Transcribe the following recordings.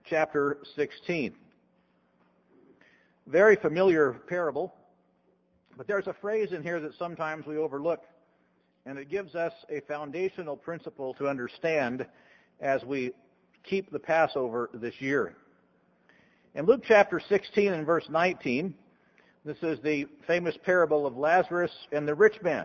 chapter 16. Very familiar parable, but there's a phrase in here that sometimes we overlook, and it gives us a foundational principle to understand as we keep the Passover this year. In Luke chapter 16 and verse 19, this is the famous parable of Lazarus and the rich man.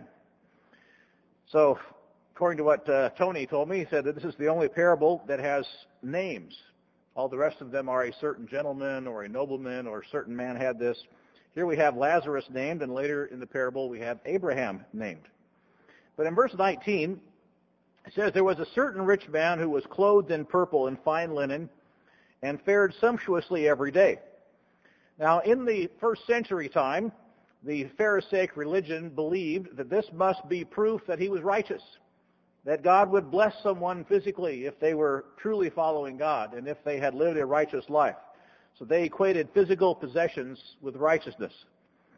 So, according to what Tony told me, he said that this is the only parable that has names. All the rest of them are a certain gentleman or a nobleman or a certain man had this. Here we have Lazarus named, and later in the parable we have Abraham named. But in verse 19, it says, "There was a certain rich man who was clothed in purple and fine linen and fared sumptuously every day." Now, in the first century time, the Pharisaic religion believed that this must be proof that he was righteous, that God would bless someone physically if they were truly following God and if they had lived a righteous life. So they equated physical possessions with righteousness.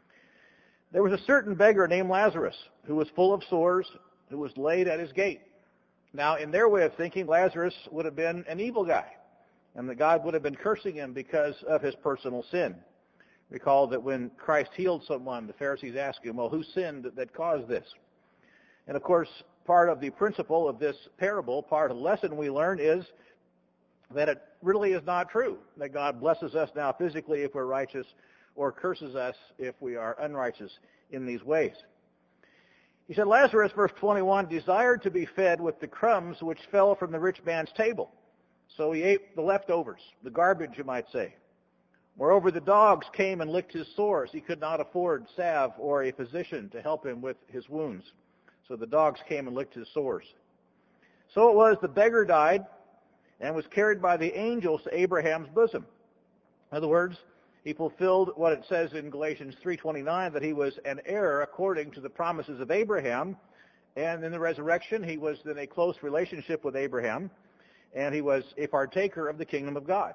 There was a certain beggar named Lazarus who was full of sores, who was laid at his gate. Now, in their way of thinking, Lazarus would have been an evil guy, and that God would have been cursing him because of his personal sin. Recall that when Christ healed someone, the Pharisees asked him, well, who sinned that caused this? And of course, part of the principle of this parable, part of the lesson we learn is that it really is not true that God blesses us now physically if we're righteous or curses us if we are unrighteous in these ways. He said, Lazarus, verse 21, desired to be fed with the crumbs which fell from the rich man's table. So he ate the leftovers, the garbage, you might say. Moreover, the dogs came and licked his sores. He could not afford salve or a physician to help him with his wounds. So the dogs came and licked his sores. So it was the beggar died and was carried by the angels to Abraham's bosom. In other words, he fulfilled what it says in Galatians 3:29, that he was an heir according to the promises of Abraham. And in the resurrection, he was in a close relationship with Abraham, and he was a partaker of the kingdom of God.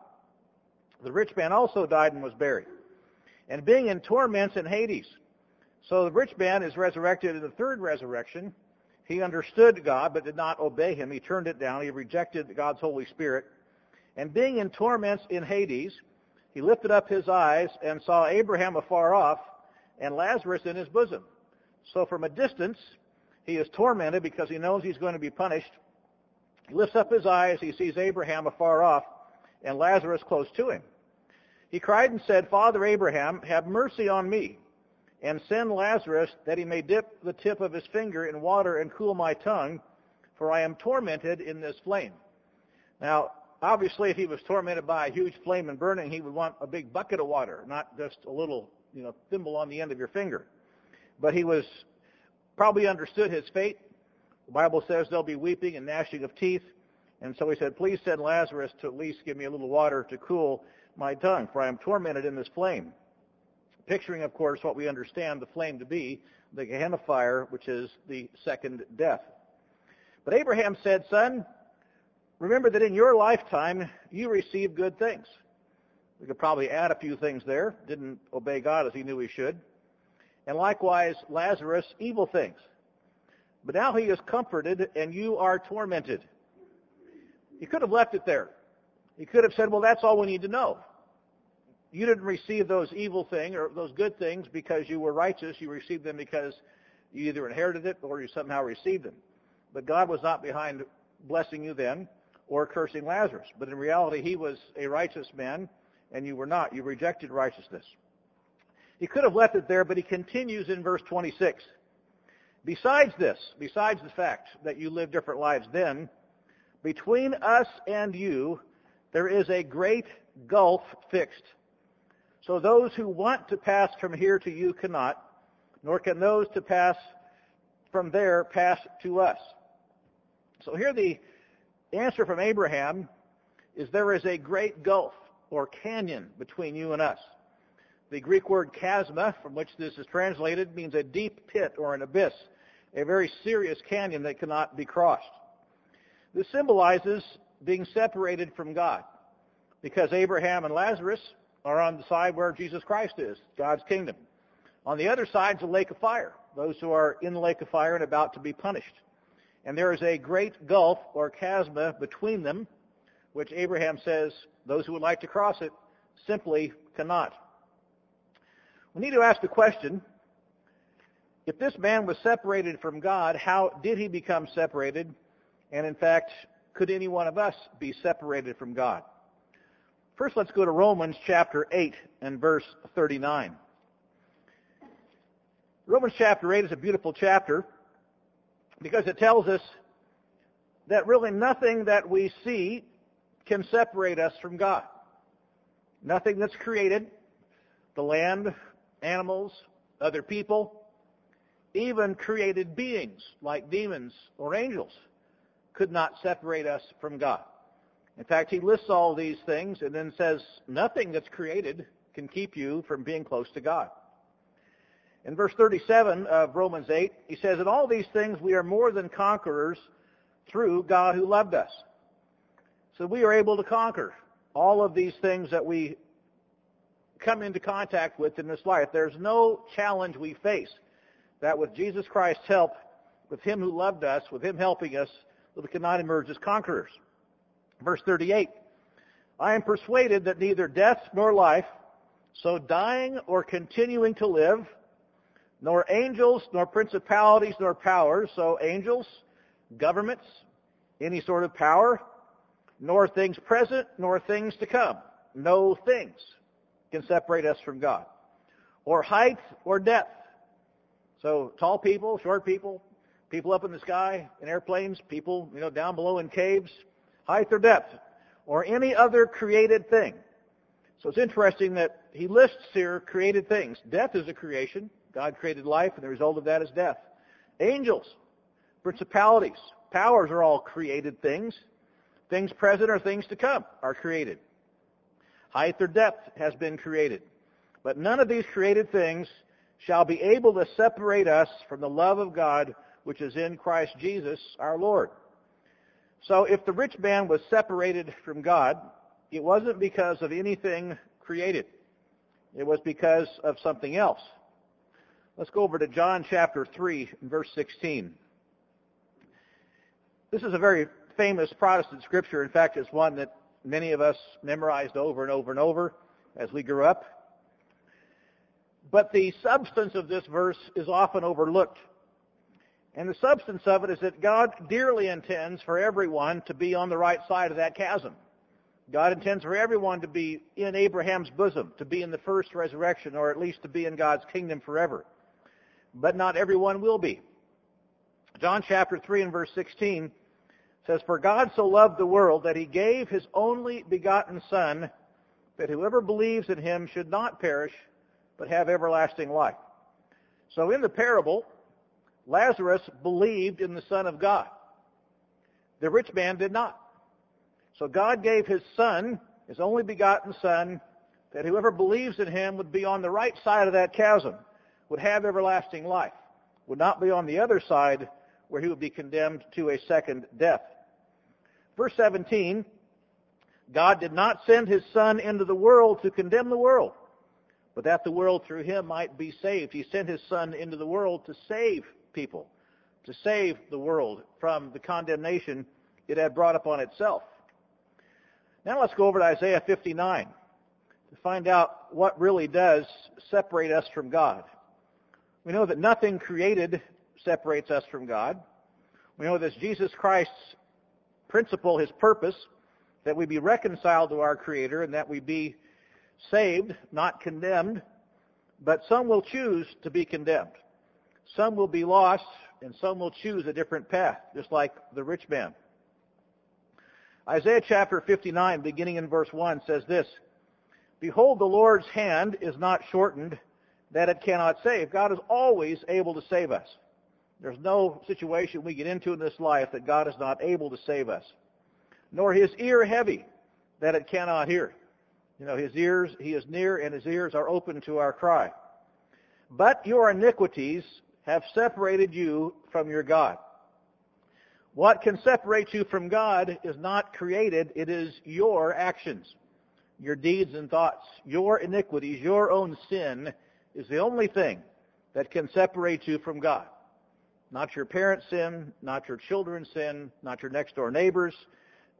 The rich man also died and was buried, and being in torments in Hades. So the rich man is resurrected in the third resurrection. He understood God, but did not obey him. He turned it down. He rejected God's Holy Spirit. And being in torments in Hades, he lifted up his eyes and saw Abraham afar off and Lazarus in his bosom. So from a distance, he is tormented because he knows he's going to be punished. He lifts up his eyes. He sees Abraham afar off and Lazarus close to him. He cried and said, Father Abraham, have mercy on me, and send Lazarus that he may dip the tip of his finger in water and cool my tongue, for I am tormented in this flame. Now, obviously, if he was tormented by a huge flame and burning, he would want a big bucket of water, not just a little, thimble on the end of your finger. But he was probably understood his fate. The Bible says there'll be weeping and gnashing of teeth. And so he said, please send Lazarus to at least give me a little water to cool my tongue, for I am tormented in this flame. Picturing, of course, what we understand the flame to be, the Gehenna fire, which is the second death. But Abraham said, Son, remember that in your lifetime you received good things. We could probably add a few things there. Didn't obey God as he knew he should. And likewise, Lazarus, evil things. But now he is comforted and you are tormented. He could have left it there. He could have said, well, that's all we need to know. You didn't receive those evil things or those good things because you were righteous. You received them because you either inherited it or you somehow received them. But God was not behind blessing you then or cursing Lazarus. But in reality, he was a righteous man and you were not. You rejected righteousness. He could have left it there, but he continues in verse 26. Besides this, besides the fact that you lived different lives then, between us and you, there is a great gulf fixed. So those who want to pass from here to you cannot, nor can those to pass from there pass to us. So here the answer from Abraham is there is a great gulf or canyon between you and us. The Greek word chasma, from which this is translated, means a deep pit or an abyss, a very serious canyon that cannot be crossed. This symbolizes being separated from God, because Abraham and Lazarus are on the side where Jesus Christ is, God's kingdom. On the other side is the lake of fire, those who are in the lake of fire and about to be punished. And there is a great gulf or chasma between them, which Abraham says those who would like to cross it simply cannot. We need to ask the question, if this man was separated from God, how did he become separated? And in fact, could any one of us be separated from God? First, let's go to Romans chapter 8 and verse 39. Romans chapter 8 is a beautiful chapter because it tells us that really nothing that we see can separate us from God. Nothing that's created, the land, animals, other people, even created beings like demons or angels could not separate us from God. In fact, he lists all these things and then says nothing that's created can keep you from being close to God. In verse 37 of Romans 8, he says, "In all these things we are more than conquerors through God who loved us." So we are able to conquer all of these things that we come into contact with in this life. There's no challenge we face that with Jesus Christ's help, with him who loved us, with him helping us, that we cannot emerge as conquerors. Verse 38, "I am persuaded that neither death nor life, so dying or continuing to live, nor angels, nor principalities, nor powers," so angels, governments, any sort of power, "nor things present, nor things to come," no things can separate us from God, "or height or depth," so tall people, short people, people up in the sky in airplanes, people down below in caves, height or depth, or any other created thing. So it's interesting that he lists here created things. Death is a creation. God created life, and the result of that is death. Angels, principalities, powers are all created things. Things present or things to come are created. Height or depth has been created. But none of these created things shall be able to separate us from the love of God which is in Christ Jesus our Lord. So if the rich man was separated from God, it wasn't because of anything created. It was because of something else. Let's go over to John chapter 3 and verse 16. This is a very famous Protestant scripture. In fact, it's one that many of us memorized over and over and over as we grew up. But the substance of this verse is often overlooked. And the substance of it is that God dearly intends for everyone to be on the right side of that chasm. God intends for everyone to be in Abraham's bosom, to be in the first resurrection, or at least to be in God's kingdom forever. But not everyone will be. John chapter 3 and verse 16 says, "For God so loved the world that he gave his only begotten Son, that whoever believes in him should not perish, but have everlasting life." So in the parable, Lazarus believed in the Son of God. The rich man did not. So God gave his Son, his only begotten Son, that whoever believes in him would be on the right side of that chasm, would have everlasting life, would not be on the other side where he would be condemned to a second death. Verse 17, "God did not send his Son into the world to condemn the world, but that the world through him might be saved." He sent his Son into the world to save people, to save the world from the condemnation it had brought upon itself. Now let's go over to Isaiah 59 to find out what really does separate us from God. We know that nothing created separates us from God. We know that Jesus Christ's principle, his purpose, that we be reconciled to our Creator and that we be saved, not condemned, but some will choose to be condemned. Some will be lost, and some will choose a different path, just like the rich man. Isaiah chapter 59, beginning in verse 1, says this, "Behold, the Lord's hand is not shortened, that it cannot save." God is always able to save us. There's no situation we get into in this life that God is not able to save us. "Nor his ear heavy, that it cannot hear." His ears, he is near, and his ears are open to our cry. "But your iniquities have separated you from your God." What can separate you from God is not created. It is your actions, your deeds and thoughts. Your iniquities, your own sin is the only thing that can separate you from God. Not your parents' sin, not your children's sin, not your next door neighbor's,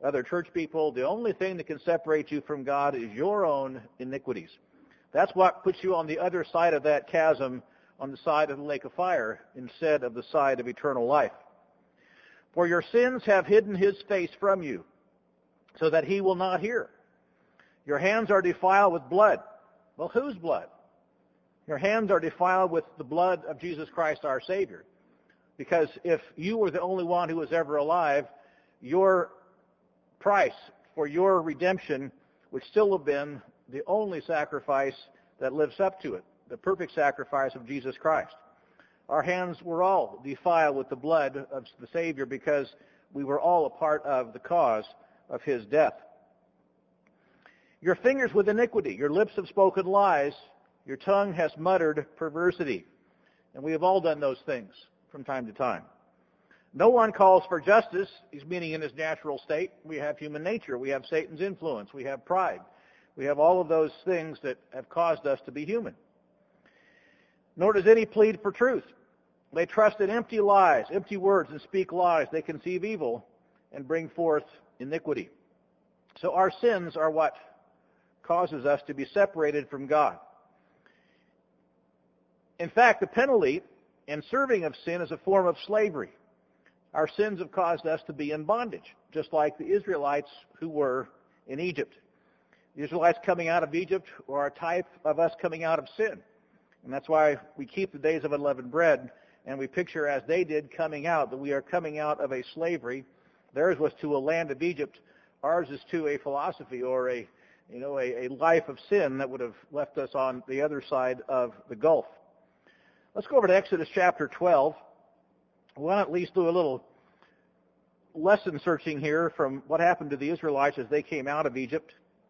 other church people, the only thing that can separate you from God is your own iniquities. That's what puts you on the other side of that chasm, on the side of the lake of fire, instead of the side of eternal life. For your sins have hidden his face from you, so that he will not hear. Your hands are defiled with blood. Well, whose blood? Your hands are defiled with the blood of Jesus Christ our Savior. Because if you were the only one who was ever alive, your price for your redemption would still have been the only sacrifice that lives up to it, the perfect sacrifice of Jesus Christ. Our hands were all defiled with the blood of the Savior because we were all a part of the cause of his death. Your fingers with iniquity, your lips have spoken lies, your tongue has muttered perversity. And we have all done those things from time to time. No one calls for justice. He's meaning in his natural state. We have human nature. We have Satan's influence. We have pride. We have all of those things that have caused us to be human. Nor does any plead for truth. They trust in empty lies, empty words, and speak lies. They conceive evil and bring forth iniquity. So our sins are what causes us to be separated from God. In fact, the penalty and serving of sin is a form of slavery. Our sins have caused us to be in bondage, just like the Israelites who were in Egypt. The Israelites coming out of Egypt are a type of us coming out of sin. And that's why we keep the days of unleavened bread, and we picture as they did coming out, that we are coming out of a slavery. Theirs was to a land of Egypt. Ours is to a philosophy or a life of sin that would have left us on the other side of the gulf. Let's go over to Exodus chapter 12. I want to at least do a little lesson searching here from what happened to the Israelites as they came out of Egypt.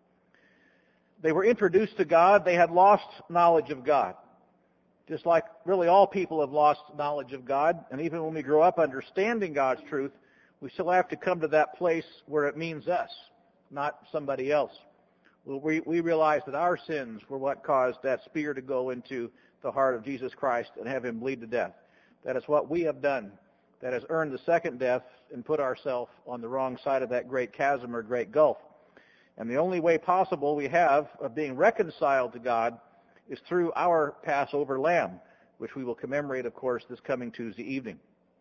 They were introduced to God. They had lost knowledge of God. Just like really all people have lost knowledge of God. And even when we grow up understanding God's truth, we still have to come to that place where it means us, not somebody else. We realize that our sins were what caused that spear to go into the heart of Jesus Christ and have him bleed to death. That is what we have done that has earned the second death and put ourselves on the wrong side of that great chasm or great gulf. And the only way possible we have of being reconciled to God is through our Passover lamb, which we will commemorate, of course, this coming Tuesday evening.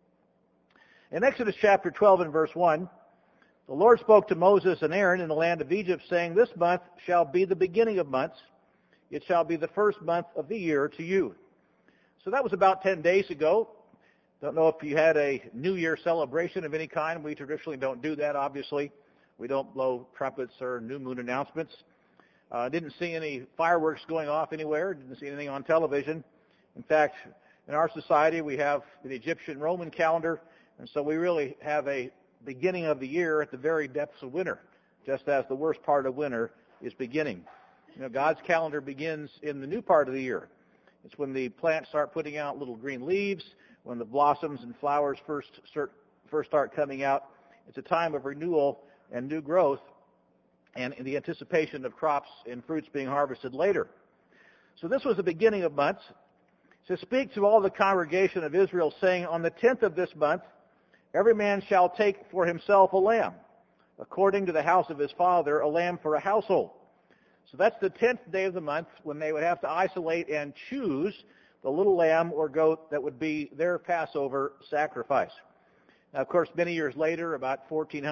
In Exodus chapter 12 and verse 1, the Lord spoke to Moses and Aaron in the land of Egypt, saying, "This month shall be the beginning of months. It shall be the first month of the year to you." So that was about 10 days ago. Don't know if you had a New Year celebration of any kind. We traditionally don't do that, obviously. We don't blow trumpets or new moon announcements. Didn't see any fireworks going off anywhere. Didn't see anything on television. In fact, in our society, we have the Egyptian Roman calendar, and so we really have a beginning of the year at the very depths of winter, just as the worst part of winter is beginning. God's calendar begins in the new part of the year. It's when the plants start putting out little green leaves, when the blossoms and flowers first start coming out. It's a time of renewal and new growth, and in the anticipation of crops and fruits being harvested later. So this was the beginning of months. To speak to all the congregation of Israel, saying, "On the 10th of this month, every man shall take for himself a lamb, according to the house of his father, a lamb for a household." So that's the 10th day of the month when they would have to isolate and choose the little lamb or goat that would be their Passover sacrifice. Now, of course, many years later, about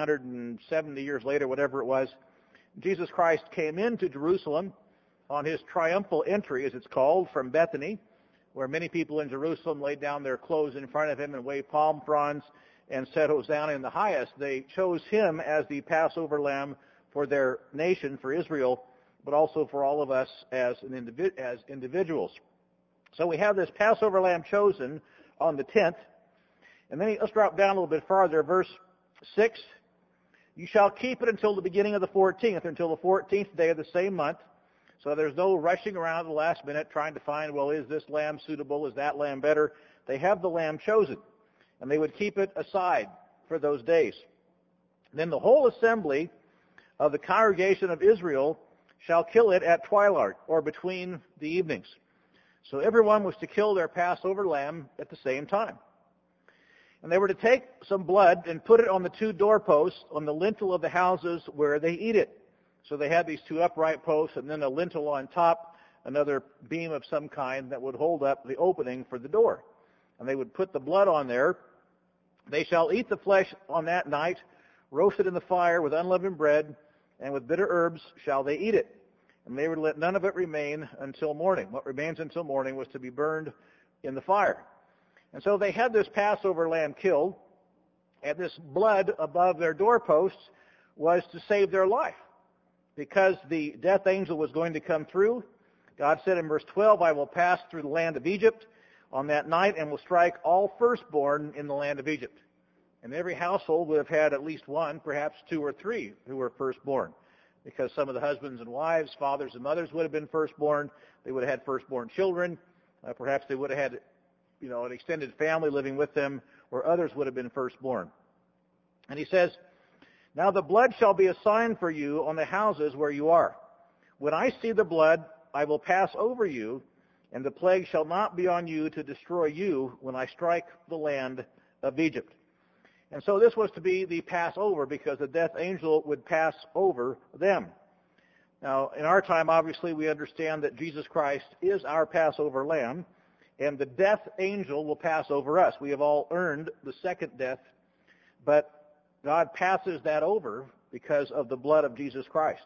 1470 years later, whatever it was, Jesus Christ came into Jerusalem on his triumphal entry, as it's called, from Bethany, where many people in Jerusalem laid down their clothes in front of him and waved palm fronds and said, "Hosanna in the highest." They chose him as the Passover lamb for their nation, for Israel, but also for all of us as individuals. So we have this Passover lamb chosen on the 10th. And then let's drop down a little bit farther. Verse 6, "You shall keep it until the beginning of the 14th, until the 14th day of the same month." So there's no rushing around at the last minute trying to find, well, is this lamb suitable? Is that lamb better? They have the lamb chosen, and they would keep it aside for those days. Then the whole assembly of the congregation of Israel shall kill it at twilight, or between the evenings. So everyone was to kill their Passover lamb at the same time. And they were to take some blood and put it on the two doorposts on the lintel of the houses where they eat it. So they had these two upright posts and then a lintel on top, another beam of some kind that would hold up the opening for the door. And they would put the blood on there. They shall eat the flesh on that night, roasted in the fire with unleavened bread, and with bitter herbs shall they eat it. And they were to let none of it remain until morning. What remains until morning was to be burned in the fire. And so they had this Passover lamb killed, and this blood above their doorposts was to save their life. Because the death angel was going to come through, God said in verse 12, I will pass through the land of Egypt on that night and will strike all firstborn in the land of Egypt. And every household would have had at least one, perhaps two or three, who were firstborn. Because some of the husbands and wives, fathers and mothers would have been firstborn. They would have had firstborn children. Perhaps they would have had an extended family living with them, or others would have been firstborn. And he says, now the blood shall be a sign for you on the houses where you are. When I see the blood, I will pass over you, and the plague shall not be on you to destroy you when I strike the land of Egypt. And so this was to be the Passover, because the death angel would pass over them. Now, in our time, obviously, we understand that Jesus Christ is our Passover lamb, and the death angel will pass over us. We have all earned the second death, but God passes that over because of the blood of Jesus Christ.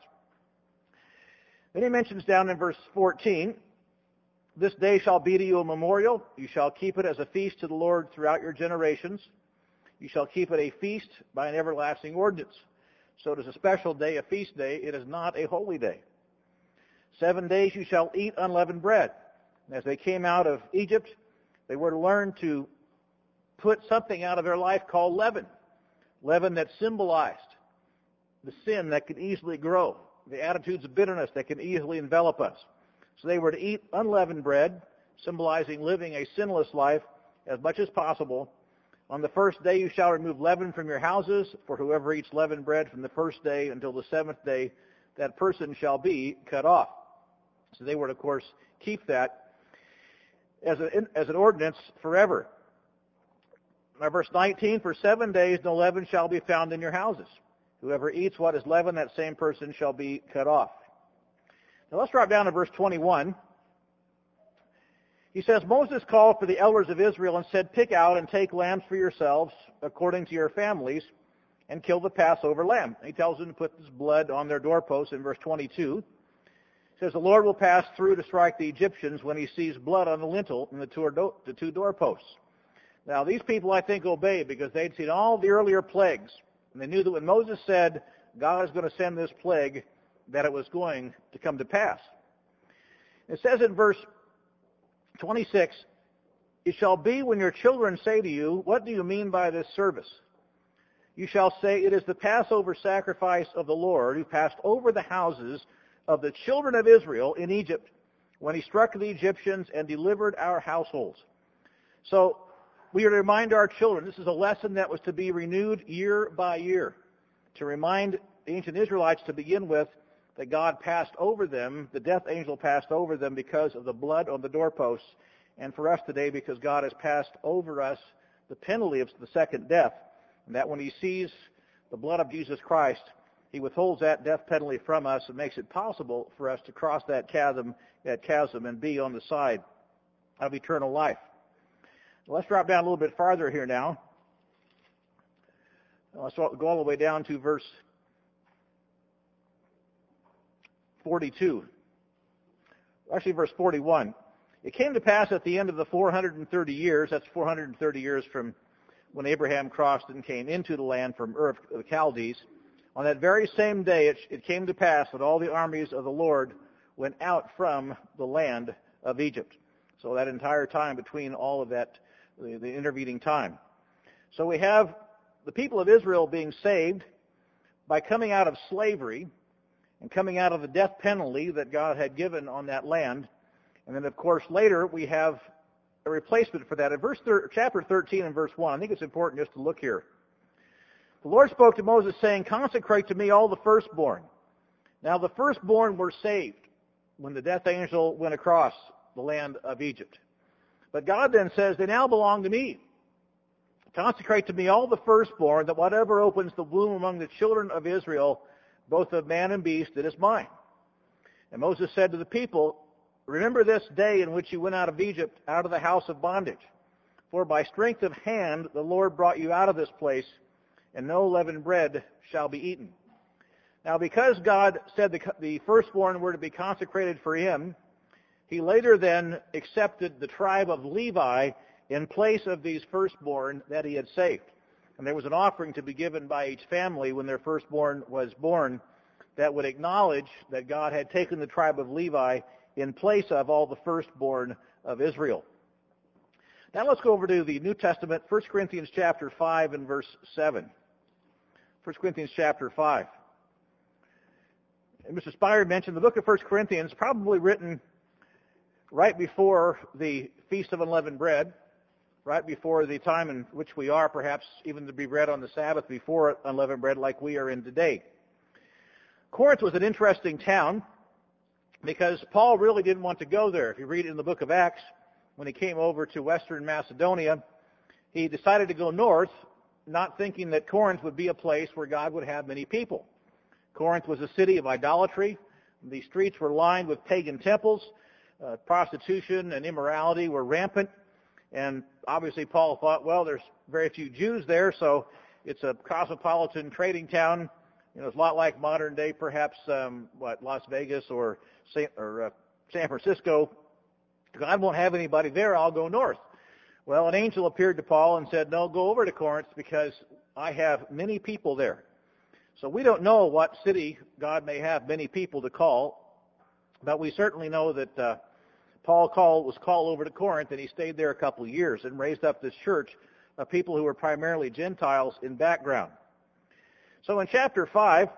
Then he mentions down in verse 14, this day shall be to you a memorial. You shall keep it as a feast to the Lord throughout your generations. You shall keep it a feast by an everlasting ordinance. So it is a special day, a feast day. It is not a holy day. 7 days you shall eat unleavened bread. As they came out of Egypt, they were to learn to put something out of their life called leaven. Leaven that symbolized the sin that could easily grow, the attitudes of bitterness that can easily envelop us. So they were to eat unleavened bread, symbolizing living a sinless life as much as possible. On the first day you shall remove leaven from your houses, for whoever eats leavened bread from the first day until the seventh day, that person shall be cut off. So they would, of course, keep that as an ordinance forever. Now, verse 19, for 7 days no leaven shall be found in your houses. Whoever eats what is leavened, that same person shall be cut off. Now let's drop down to verse 21. He says, Moses called for the elders of Israel and said, pick out and take lambs for yourselves according to your families and kill the Passover lamb. He tells them to put this blood on their doorposts in verse 22. He says, the Lord will pass through to strike the Egyptians when he sees blood on the lintel and the two doorposts. Now, these people, I think, obeyed because they'd seen all the earlier plagues. And they knew that when Moses said, God is going to send this plague, that it was going to come to pass. It says in verse 26, it shall be when your children say to you, what do you mean by this service? You shall say, it is the Passover sacrifice of the Lord who passed over the houses of the children of Israel in Egypt when he struck the Egyptians and delivered our households. So we are to remind our children, this is a lesson that was to be renewed year by year, to remind the ancient Israelites to begin with that God passed over them, the death angel passed over them because of the blood on the doorposts, and for us today because God has passed over us the penalty of the second death, and that when he sees the blood of Jesus Christ, he withholds that death penalty from us and makes it possible for us to cross that chasm and be on the side of eternal life. Let's drop down a little bit farther here now. Let's go all the way down to verse 42. Actually, verse 41. It came to pass at the end of the 430 years, that's 430 years from when Abraham crossed and came into the land from Ur of the Chaldees, on that very same day it came to pass that all the armies of the Lord went out from the land of Egypt. So that entire time between all of that, the intervening time. So we have the people of Israel being saved by coming out of slavery and coming out of the death penalty that God had given on that land. And then, of course, later we have a replacement for that. In chapter 13 and verse 1, I think it's important just to look here. The Lord spoke to Moses, saying, consecrate to me all the firstborn. Now, the firstborn were saved when the death angel went across the land of Egypt. But God then says, they now belong to me. Consecrate to me all the firstborn, that whatever opens the womb among the children of Israel, both of man and beast, it is mine. And Moses said to the people, remember this day in which you went out of Egypt, out of the house of bondage. For by strength of hand the Lord brought you out of this place, and no leavened bread shall be eaten. Now, because God said the firstborn were to be consecrated for him, he later then accepted the tribe of Levi in place of these firstborn that he had saved. And there was an offering to be given by each family when their firstborn was born that would acknowledge that God had taken the tribe of Levi in place of all the firstborn of Israel. Now let's go over to the New Testament, 1 Corinthians chapter 5 and verse 7. 1 Corinthians chapter 5. And Mr. Spire mentioned the book of 1 Corinthians, probably written right before the Feast of Unleavened Bread, right before the time in which we are, perhaps even to be read on the Sabbath before unleavened bread like we are in today. Corinth was an interesting town because Paul really didn't want to go there. If you read in the book of Acts, when he came over to Western Macedonia, he decided to go north, not thinking that Corinth would be a place where God would have many people. Corinth was a city of idolatry. The streets were lined with pagan temples. Prostitution and immorality were rampant. And obviously Paul thought, well, there's very few Jews there, so it's a cosmopolitan trading town. You know, it's a lot like modern day, perhaps, Las Vegas or San Francisco. God won't have anybody there. I'll go north. Well, an angel appeared to Paul and said, no, go over to Corinth because I have many people there. So we don't know what city God may have many people to call, but we certainly know that Paul was called over to Corinth, and he stayed there a couple of years and raised up this church of people who were primarily Gentiles in background. So in chapter 5,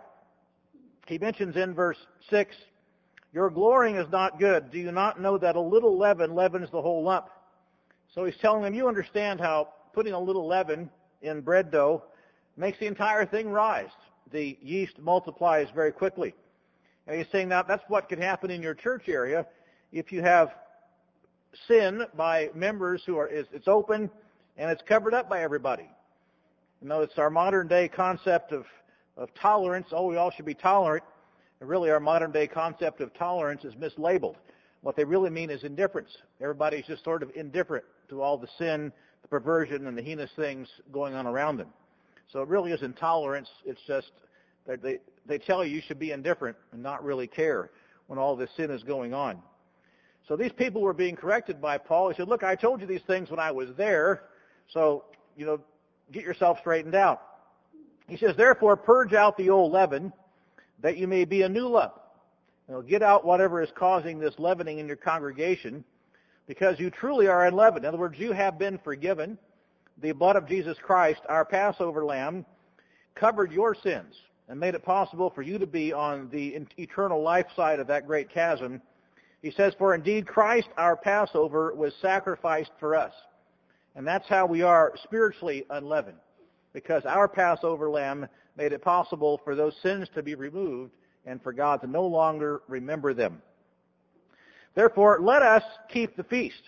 he mentions in verse 6, your glorying is not good. Do you not know that a little leaven leavens the whole lump? So he's telling them, you understand how putting a little leaven in bread dough makes the entire thing rise. The yeast multiplies very quickly. And he's saying now that's what could happen in your church area if you have sin by members who it's open and it's covered up by everybody. You know, it's our modern day concept of tolerance. Oh, we all should be tolerant. And really, our modern day concept of tolerance is mislabeled. What they really mean is indifference. Everybody's just sort of indifferent to all the sin, the perversion, and the heinous things going on around them. So it really isn't tolerance. It's just that they tell you should be indifferent and not really care when all this sin is going on. So these people were being corrected by Paul. He said, look, I told you these things when I was there, so, get yourself straightened out. He says, therefore, purge out the old leaven, that you may be a new lump. Get out whatever is causing this leavening in your congregation, because you truly are unleavened. In other words, you have been forgiven. The blood of Jesus Christ, our Passover lamb, covered your sins and made it possible for you to be on the eternal life side of that great chasm. He says, for indeed Christ, our Passover, was sacrificed for us. And that's how we are spiritually unleavened, because our Passover lamb made it possible for those sins to be removed and for God to no longer remember them. Therefore, let us keep the feast.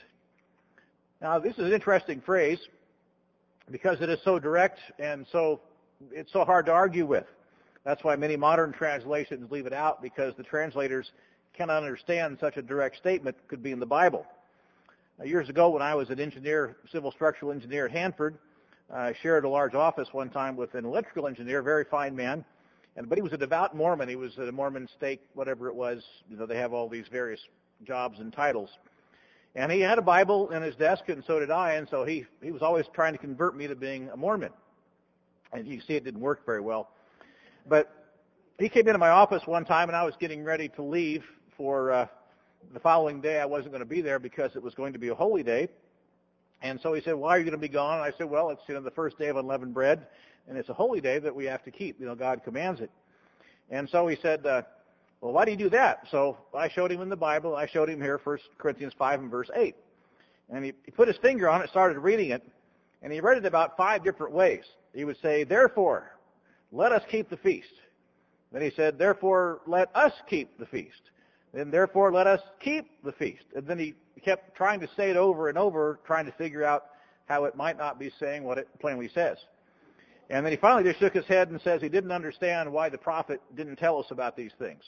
Now, this is an interesting phrase because it is so direct and it's so hard to argue with. That's why many modern translations leave it out, because the translators cannot understand such a direct statement could be in the Bible. Years ago, when I was an engineer, civil structural engineer at Hanford, I shared a large office one time with an electrical engineer, very fine man, but he was a devout Mormon. He was a Mormon stake, whatever it was. They have all these various jobs and titles. And he had a Bible in his desk, and so did I, and so he was always trying to convert me to being a Mormon. And you can see it didn't work very well. But he came into my office one time, and I was getting ready to leave for the following day. I wasn't going to be there because it was going to be a holy day. And so he said, why are you going to be gone? And I said, well, it's the first day of unleavened bread, and it's a holy day that we have to keep. God commands it. And so he said, well, why do you do that? So I showed him in the Bible. I showed him here, 1 Corinthians 5 and verse 8. And he put his finger on it, started reading it, and he read it about 5 different ways. He would say, therefore, let us keep the feast. Then he said, therefore, let us keep the feast. Then, therefore, let us keep the feast. And then he kept trying to say it over and over, trying to figure out how it might not be saying what it plainly says. And then he finally just shook his head and says he didn't understand why the prophet didn't tell us about these things.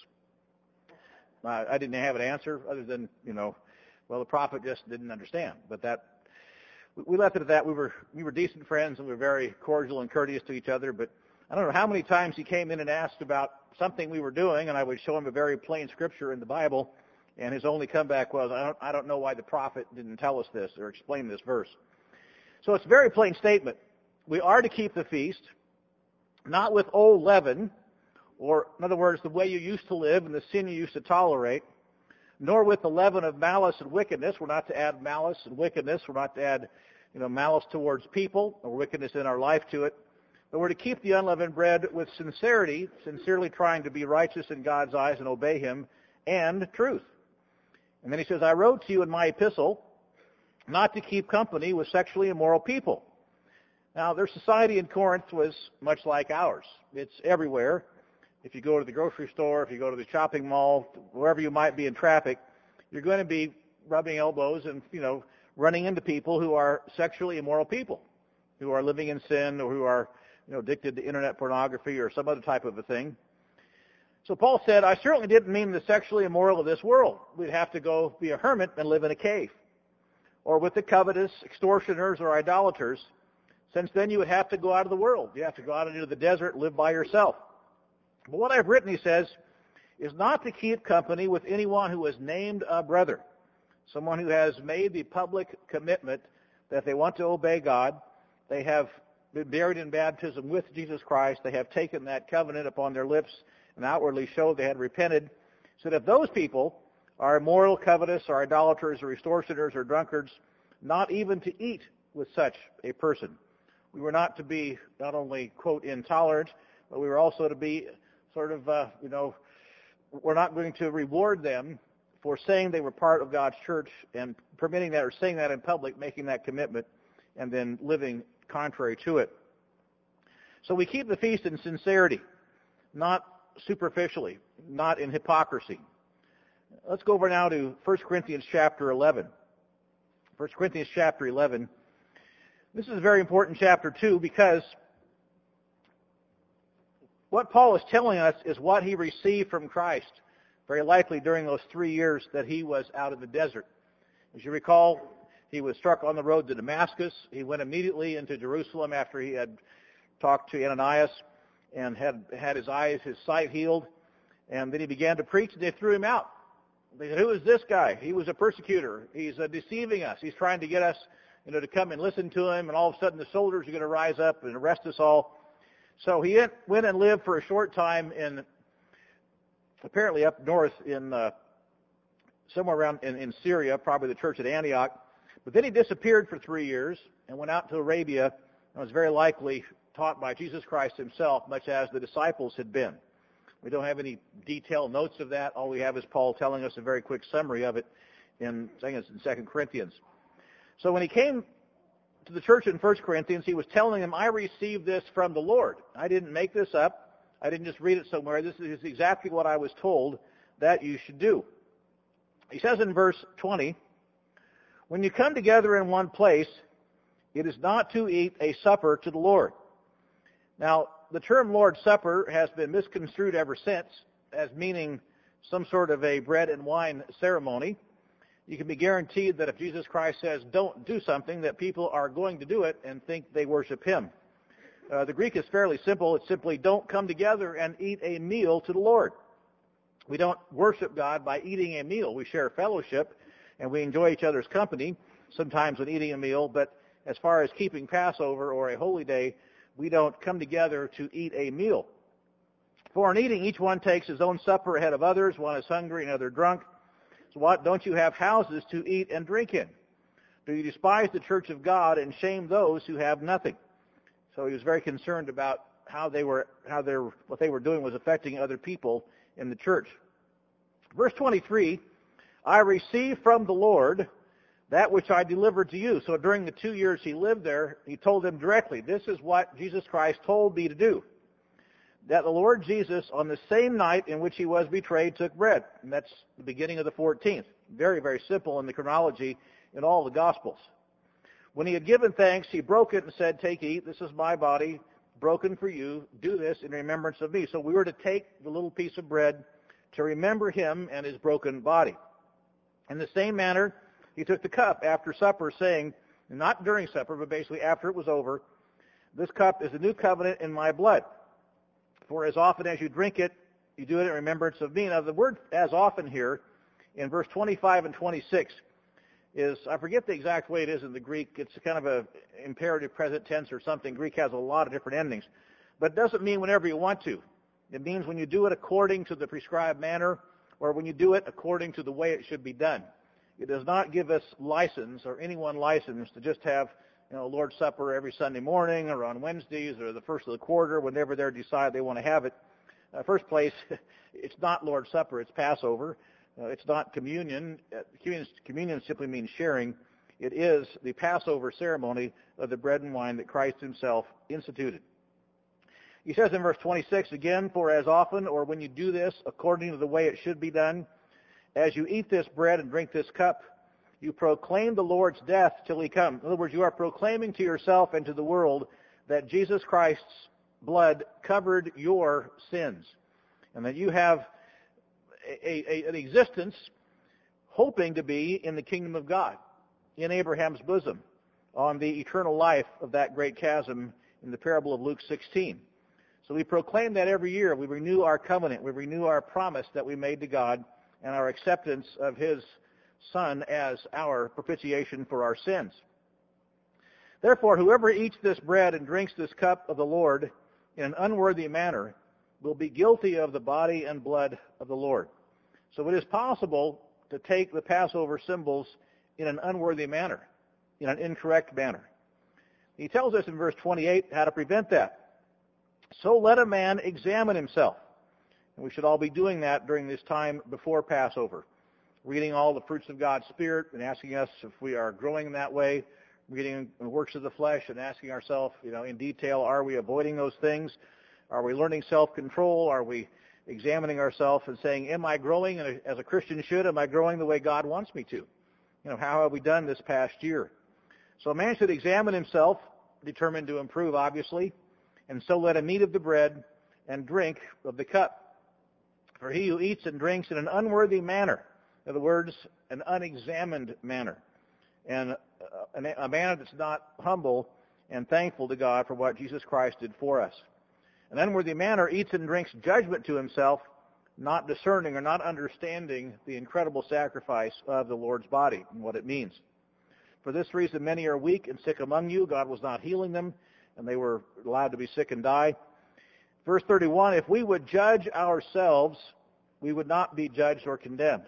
I didn't have an answer other than, well, the prophet just didn't understand. But we left it at that. We were decent friends, and we were very cordial and courteous to each other. But I don't know how many times he came in and asked about something we were doing, and I would show him a very plain scripture in the Bible, and his only comeback was, I don't know why the prophet didn't tell us this or explain this verse. So it's a very plain statement. We are to keep the feast, not with old leaven, or in other words, the way you used to live and the sin you used to tolerate, nor with the leaven of malice and wickedness. We're not to add malice and wickedness. We're not to add, malice towards people or wickedness in our life to it. But we're to keep the unleavened bread with sincerity, sincerely trying to be righteous in God's eyes and obey Him, and truth. And then he says, I wrote to you in my epistle not to keep company with sexually immoral people. Now, their society in Corinth was much like ours. It's everywhere. If you go to the grocery store, if you go to the shopping mall, wherever you might be in traffic, you're going to be rubbing elbows and, running into people who are sexually immoral people, who are living in sin or who are, addicted to internet pornography or some other type of a thing. So Paul said, I certainly didn't mean the sexually immoral of this world. We'd have to go be a hermit and live in a cave. Or with the covetous, extortioners, or idolaters, since then you would have to go out of the world. You have to go out into the desert and live by yourself. But what I've written, he says, is not to keep company with anyone who is named a brother, someone who has made the public commitment that they want to obey God. They have been buried in baptism with Jesus Christ. They have taken that covenant upon their lips and outwardly showed they had repented. So that if those people are immoral, covetous, or idolaters, or extortioners, or drunkards, not even to eat with such a person. We were not to be not only, quote, intolerant, but we were also to be sort of, we're not going to reward them for saying they were part of God's church and permitting that or saying that in public, making that commitment, and then living contrary to it. So we keep the feast in sincerity, not superficially, not in hypocrisy. Let's go over now to 1 Corinthians chapter 11. 1 Corinthians chapter 11. This is a very important chapter, too, because what Paul is telling us is what he received from Christ, very likely during those 3 years that he was out in the desert. As you recall, he was struck on the road to Damascus. He went immediately into Jerusalem after he had talked to Ananias and had his sight healed. And then he began to preach, and they threw him out. They said, who is this guy? He was a persecutor. He's deceiving us. He's trying to get us to come and listen to him, and all of a sudden the soldiers are going to rise up and arrest us all. So he went and lived for a short time apparently up north in somewhere around in Syria, probably the church at Antioch. But then he disappeared for 3 years and went out to Arabia and was very likely taught by Jesus Christ himself, much as the disciples had been. We don't have any detailed notes of that. All we have is Paul telling us a very quick summary of it I think it's in 2 Corinthians. So when he came to the church in 1 Corinthians, he was telling them, I received this from the Lord. I didn't make this up. I didn't just read it somewhere. This is exactly what I was told that you should do. He says in verse 20, when you come together in one place, it is not to eat a supper to the Lord. Now, the term Lord's Supper has been misconstrued ever since as meaning some sort of a bread and wine ceremony. You can be guaranteed that if Jesus Christ says don't do something, that people are going to do it and think they worship him. The Greek is fairly simple. It's simply don't come together and eat a meal to the Lord. We don't worship God by eating a meal. We share fellowship and we enjoy each other's company, sometimes when eating a meal, but as far as keeping Passover or a holy day, we don't come together to eat a meal. For in eating, each one takes his own supper ahead of others. One is hungry, another drunk. So what? Don't you have houses to eat and drink in? Do you despise the church of God and shame those who have nothing? So he was very concerned about what they were doing was affecting other people in the church. Verse 23, I received from the Lord that which I delivered to you. So during the 2 years he lived there, he told them directly, this is what Jesus Christ told me to do. That the Lord Jesus, on the same night in which he was betrayed, took bread. And that's the beginning of the 14th. Very, very simple in the chronology in all the Gospels. When he had given thanks, he broke it and said, "Take, eat, this is my body, broken for you. Do this in remembrance of me." So we were to take the little piece of bread to remember him and his broken body. In the same manner, he took the cup after supper, saying, not during supper, but basically after it was over, "This cup is the new covenant in my blood. For as often as you drink it, you do it in remembrance of me." Now, the word "as often" here in verse 25 and 26 is, I forget the exact way it is in the Greek. It's kind of a imperative present tense or something. Greek has a lot of different endings. But it doesn't mean whenever you want to. It means when you do it according to the prescribed manner, or when you do it according to the way it should be done. It does not give us license, or anyone license, to just have Lord's Supper every Sunday morning or on Wednesdays or the first of the quarter, whenever they decide they want to have it. First place, it's not Lord's Supper, it's Passover. It's not communion. Communion simply means sharing. It is the Passover ceremony of the bread and wine that Christ himself instituted. He says in verse 26 again, "For as often, or when you do this according to the way it should be done, as you eat this bread and drink this cup, you proclaim the Lord's death till he comes." In other words, you are proclaiming to yourself and to the world that Jesus Christ's blood covered your sins, and that you have an existence hoping to be in the kingdom of God, in Abraham's bosom, on the eternal life of that great chasm in the parable of Luke 16. So we proclaim that every year. We renew our covenant. We renew our promise that we made to God and our acceptance of his Son as our propitiation for our sins. "Therefore, whoever eats this bread and drinks this cup of the Lord in an unworthy manner will be guilty of the body and blood of the Lord." So it is possible to take the Passover symbols in an unworthy manner, in an incorrect manner. He tells us in verse 28 how to prevent that. "So let a man examine himself." And we should all be doing that during this time before Passover, reading all the fruits of God's Spirit and asking us if we are growing in that way, reading the works of the flesh and asking ourselves, in detail, are we avoiding those things? Are we learning self-control? Are we examining ourselves and saying, am I growing as a Christian should? Am I growing the way God wants me to? How have we done this past year? So a man should examine himself, determined to improve, obviously, and so let him eat of the bread and drink of the cup. For he who eats and drinks in an unworthy manner, in other words, an unexamined manner, and a manner that's not humble and thankful to God for what Jesus Christ did for us. An unworthy manner eats and drinks judgment to himself, not discerning or not understanding the incredible sacrifice of the Lord's body and what it means. For this reason, many are weak and sick among you. God was not healing them, and they were allowed to be sick and die. Verse 31, "If we would judge ourselves, we would not be judged or condemned."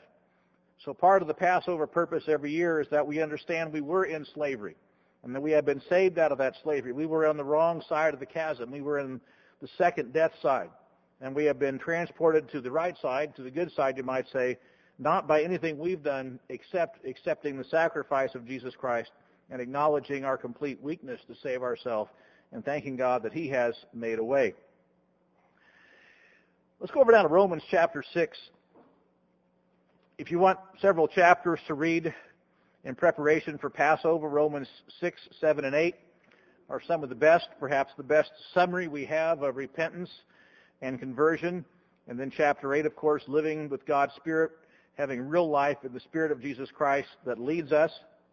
So part of the Passover purpose every year is that we understand we were in slavery and that we have been saved out of that slavery. We were on the wrong side of the chasm. We were in the second death side, and we have been transported to the right side, to the good side, you might say, not by anything we've done except accepting the sacrifice of Jesus Christ and acknowledging our complete weakness to save ourselves and thanking God that he has made a way. Let's go over down to Romans chapter 6. If you want several chapters to read in preparation for Passover, Romans 6, 7, and 8 are some of the best, perhaps the best summary we have of repentance and conversion. And then chapter 8, of course, living with God's Spirit, having real life in the Spirit of Jesus Christ that leads us.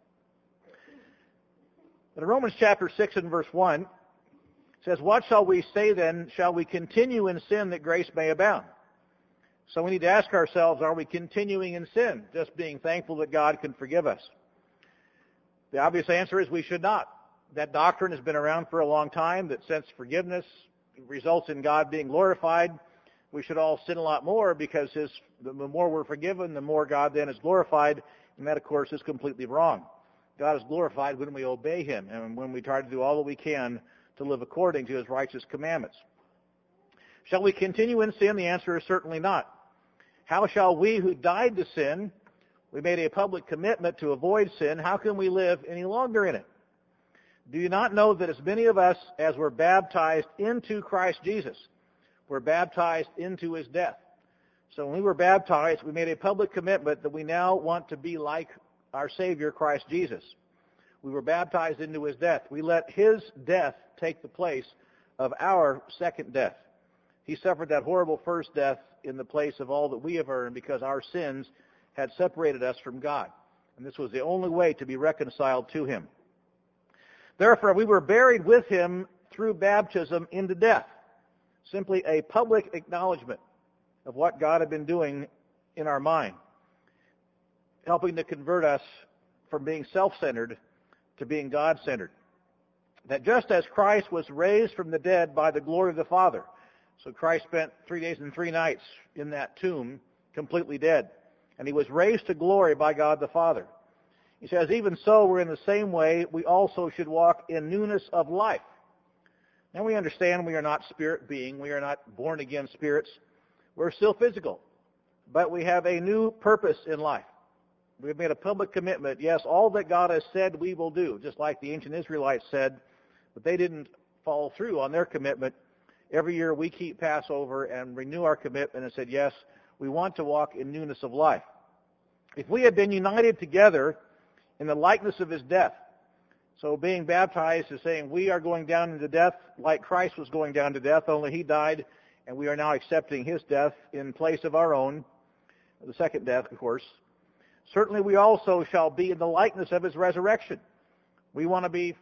But in Romans chapter 6 and verse 1, it says, "What shall we say then? Shall we continue in sin that grace may abound?" So we need to ask ourselves, are we continuing in sin, just being thankful that God can forgive us? The obvious answer is we should not. That doctrine has been around for a long time, that since forgiveness results in God being glorified, we should all sin a lot more because the more we're forgiven, the more God then is glorified, and that, of course, is completely wrong. God is glorified when we obey him and when we try to do all that we can to live according to his righteous commandments. Shall we continue in sin? The answer is certainly not. How shall we who died to sin, we made a public commitment to avoid sin, how can we live any longer in it? Do you not know that as many of us as were baptized into Christ Jesus were baptized into his death? So when we were baptized, we made a public commitment that we now want to be like our Savior, Christ Jesus. We were baptized into his death. We let his death take the place of our second death. He suffered that horrible first death in the place of all that we have earned because our sins had separated us from God. And this was the only way to be reconciled to him. Therefore, we were buried with him through baptism into death. Simply a public acknowledgement of what God had been doing in our mind, helping to convert us from being self-centered to being God-centered. That just as Christ was raised from the dead by the glory of the Father, so Christ spent 3 days and 3 nights in that tomb, completely dead, and he was raised to glory by God the Father. He says, even so, we're in the same way, we also should walk in newness of life. Now we understand we are not spirit being, we are not born-again spirits, we're still physical, but we have a new purpose in life. We've made a public commitment. Yes, all that God has said we will do, just like the ancient Israelites said, but they didn't follow through on their commitment. Every year we keep Passover and renew our commitment and said, yes, we want to walk in newness of life. If we had been united together in the likeness of his death, so being baptized is saying we are going down into death like Christ was going down to death, only he died, and we are now accepting his death in place of our own, the second death, of course. Certainly we also shall be in the likeness of his resurrection. We want to be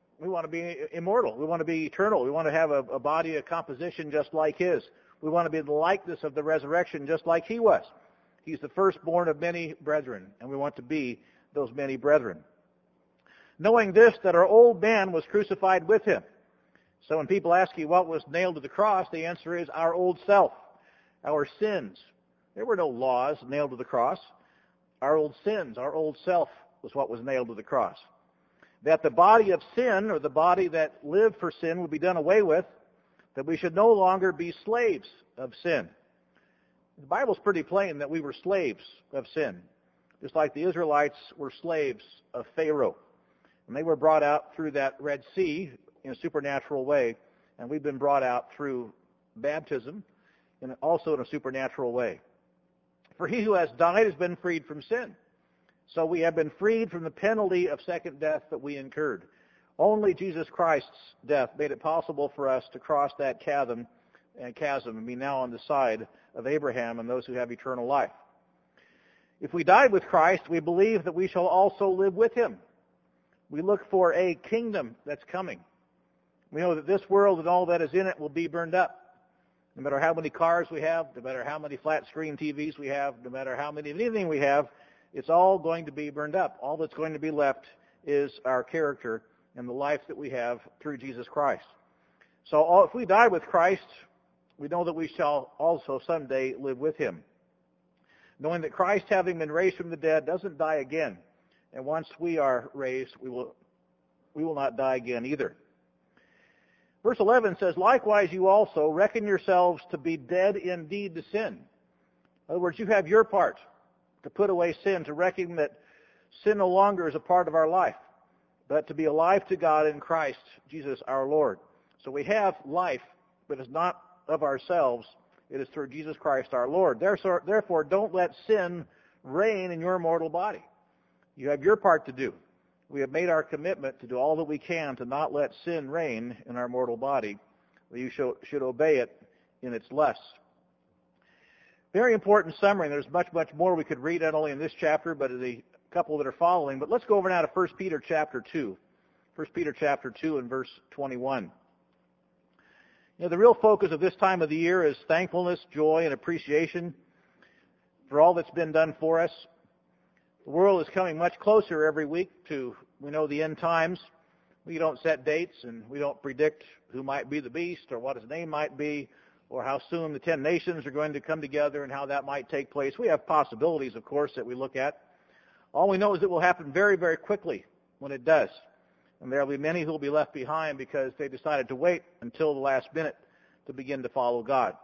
immortal. We want to be eternal. We want to have a body, a composition just like his. We want to be in the likeness of the resurrection just like he was. He's the firstborn of many brethren, and we want to be those many brethren. Knowing this, that our old man was crucified with him. So when people ask you what was nailed to the cross, the answer is our old self, our sins. There were no laws nailed to the cross. Our old sins, our old self was what was nailed to the cross. That the body of sin, or the body that lived for sin, would be done away with, that we should no longer be slaves of sin. The Bible's pretty plain that we were slaves of sin, just like the Israelites were slaves of Pharaoh. And they were brought out through that Red Sea in a supernatural way, and we've been brought out through baptism and also in a supernatural way. For he who has died has been freed from sin. So we have been freed from the penalty of second death that we incurred. Only Jesus Christ's death made it possible for us to cross that chasm and be now on the side of Abraham and those who have eternal life. If we died with Christ, we believe that we shall also live with him. We look for a kingdom that's coming. We know that this world and all that is in it will be burned up. No matter how many cars we have, no matter how many flat screen TVs we have, no matter how many of anything we have, it's all going to be burned up. All that's going to be left is our character and the life that we have through Jesus Christ. So if we die with Christ, we know that we shall also someday live with him. Knowing that Christ, having been raised from the dead, doesn't die again. And once we are raised, we will not die again either. Verse 11 says, likewise you also reckon yourselves to be dead indeed to sin. In other words, you have your part to put away sin, to reckon that sin no longer is a part of our life, but to be alive to God in Christ, Jesus our Lord. So we have life, but it's not of ourselves. It is through Jesus Christ our Lord. Therefore, don't let sin reign in your mortal body. You have your part to do. We have made our commitment to do all that we can to not let sin reign in our mortal body. You should obey it in its lusts. Very important summary. There's much, much more we could read, not only in this chapter, but in the couple that are following. But let's go over now to 1 Peter chapter 2. 1 Peter chapter 2 and verse 21. The real focus of this time of the year is thankfulness, joy, and appreciation for all that's been done for us. The world is coming much closer every week to, we know, the end times. We don't set dates, and we don't predict who might be the beast or what his name might be, or how soon the 10 nations are going to come together and how that might take place. We have possibilities, of course, that we look at. All we know is it will happen very, very quickly when it does. And there will be many who will be left behind because they decided to wait until the last minute to begin to follow God.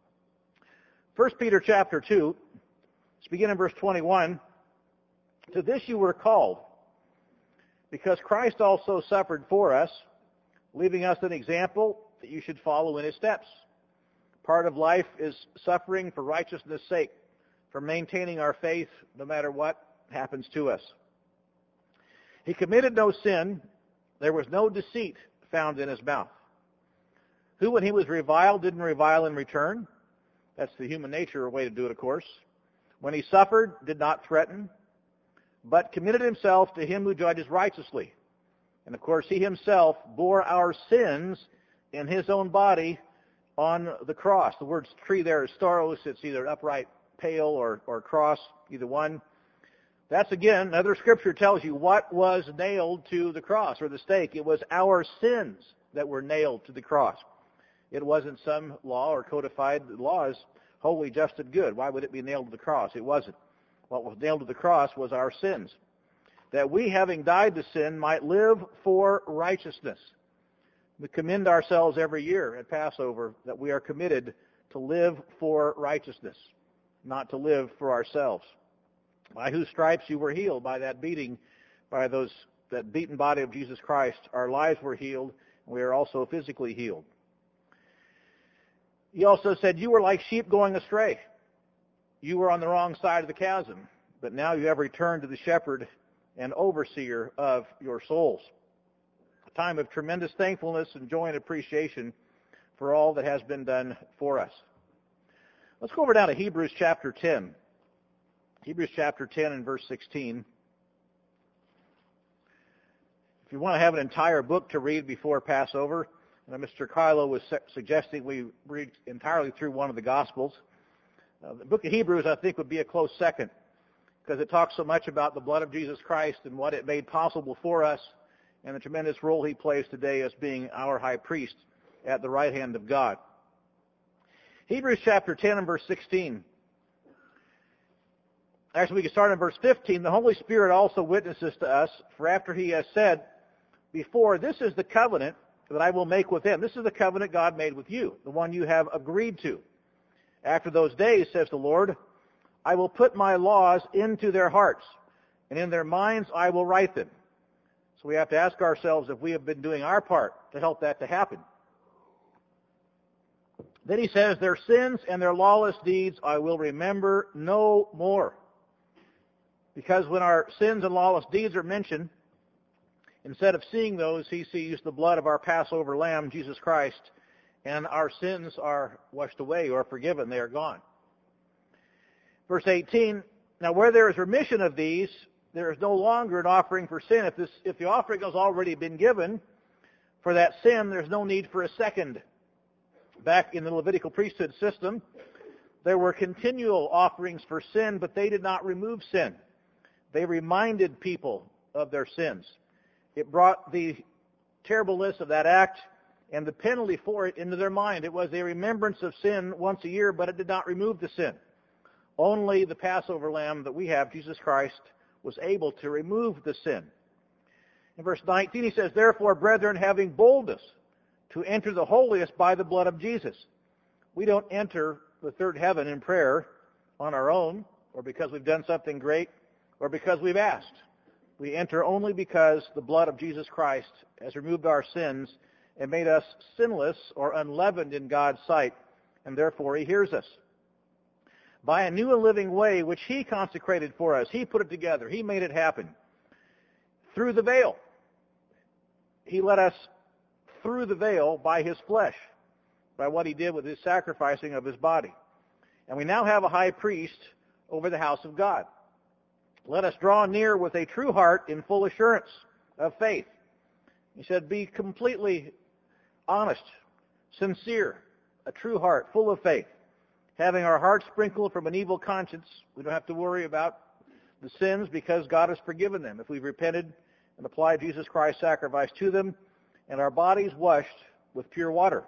1 Peter chapter 2, let's begin in verse 21. To this you were called, because Christ also suffered for us, leaving us an example that you should follow in his steps. Part of life is suffering for righteousness' sake, for maintaining our faith no matter what happens to us. He committed no sin. There was no deceit found in his mouth. Who, when he was reviled, didn't revile in return? That's the human nature way to do it, of course. When he suffered, did not threaten, but committed himself to him who judges righteously. And of course, he himself bore our sins in his own body on the cross. The word tree there is stauros. It's either upright pale or cross, either one. That's, again, another scripture tells you what was nailed to the cross or the stake. It was our sins that were nailed to the cross. It wasn't some law or codified law is holy, just, and good. Why would it be nailed to the cross? It wasn't. What was nailed to the cross was our sins, that we, having died to sin, might live for righteousness. We commend ourselves every year at Passover that we are committed to live for righteousness, not to live for ourselves. By whose stripes you were healed, by that beating, by that beaten body of Jesus Christ, our lives were healed, and we are also physically healed. He also said, you were like sheep going astray. You were on the wrong side of the chasm, but now you have returned to the shepherd and overseer of your souls. A time of tremendous thankfulness and joy and appreciation for all that has been done for us. Let's go over down to Hebrews chapter 10. Hebrews chapter 10 and verse 16. If you want to have an entire book to read before Passover, Mr. Kylo was suggesting we read entirely through one of the Gospels. The book of Hebrews, I think, would be a close second because it talks so much about the blood of Jesus Christ and what it made possible for us and the tremendous role he plays today as being our high priest at the right hand of God. Hebrews chapter 10 and verse 16. Actually, we can start in verse 15. The Holy Spirit also witnesses to us, for after he has said before, this is the covenant that I will make with them. This is the covenant God made with you, the one you have agreed to. After those days, says the Lord, I will put my laws into their hearts, and in their minds I will write them. So we have to ask ourselves if we have been doing our part to help that to happen. Then he says, their sins and their lawless deeds I will remember no more. Because when our sins and lawless deeds are mentioned, instead of seeing those, he sees the blood of our Passover lamb, Jesus Christ, and our sins are washed away or forgiven. They are gone. Verse 18, now where there is remission of these, there is no longer an offering for sin. If the offering has already been given for that sin, there's no need for a second. Back in the Levitical priesthood system, there were continual offerings for sin, but they did not remove sin. They reminded people of their sins. It brought the terribleness of that act and the penalty for it into their mind. It was a remembrance of sin once a year, but it did not remove the sin. Only the Passover lamb that we have, Jesus Christ, was able to remove the sin. In verse 19 he says, therefore, brethren, having boldness to enter the holiest by the blood of Jesus. We don't enter the third heaven in prayer on our own or because we've done something great or because we've asked. We enter only because the blood of Jesus Christ has removed our sins and made us sinless or unleavened in God's sight, and therefore he hears us. By a new and living way which he consecrated for us. He put it together. He made it happen. Through the veil. He led us through the veil by his flesh, by what he did with his sacrificing of his body. And we now have a high priest over the house of God. Let us draw near with a true heart in full assurance of faith. He said, be completely honest, sincere, a true heart, full of faith, having our hearts sprinkled from an evil conscience. We don't have to worry about the sins because God has forgiven them if we've repented and applied Jesus Christ's sacrifice to them, and our bodies washed with pure water.